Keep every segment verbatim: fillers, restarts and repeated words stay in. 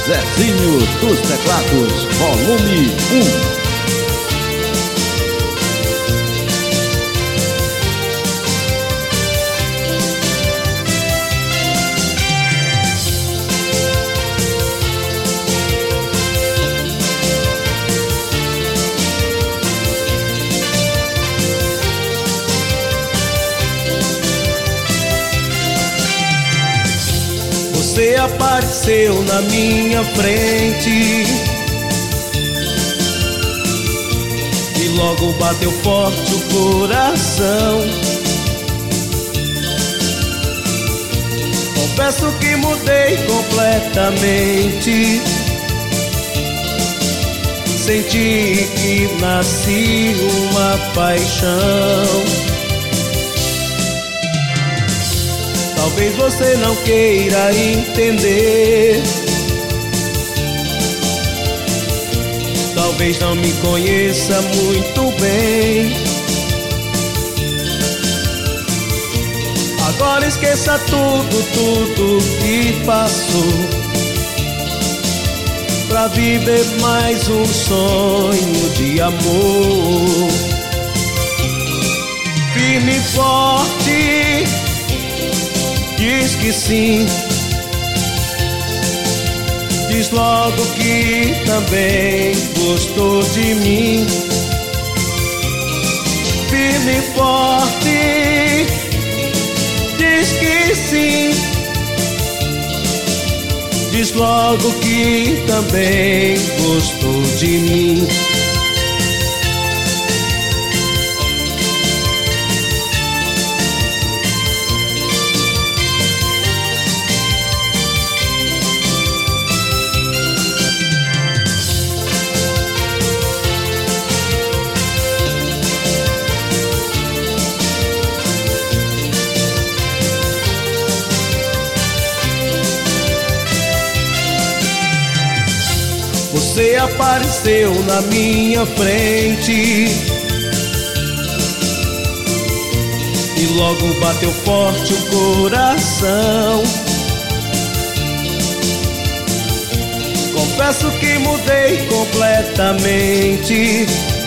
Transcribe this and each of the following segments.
Zezinho dos Teclados, volume um. Você apareceu na minha frente e logo bateu forte o coração. Confesso que mudei completamente. Senti que nasci uma paixão. Talvez você não queira entender, talvez não me conheça muito bem. Agora esqueça tudo, tudo que passou, pra viver mais um sonho de amor. Firme e forte, diz que sim, diz logo que também gostou de mim. Firme e forte, diz que sim, diz logo que também gostou de mim. Você apareceu na minha frente e logo bateu forte o coração. Confesso que mudei completamente.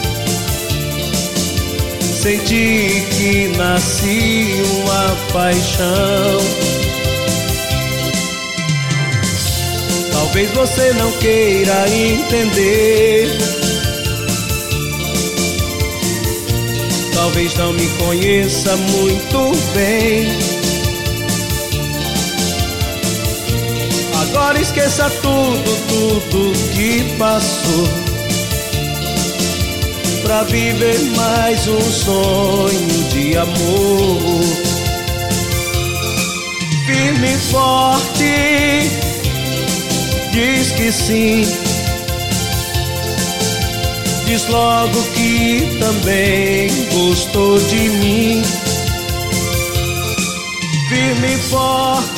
Senti que nasci uma paixão. Talvez você não queira entender, talvez não me conheça muito bem. Agora esqueça tudo, tudo que passou, pra viver mais um sonho de amor. Firme e forte, diz que sim, diz logo que também gostou de mim. Firme e forte,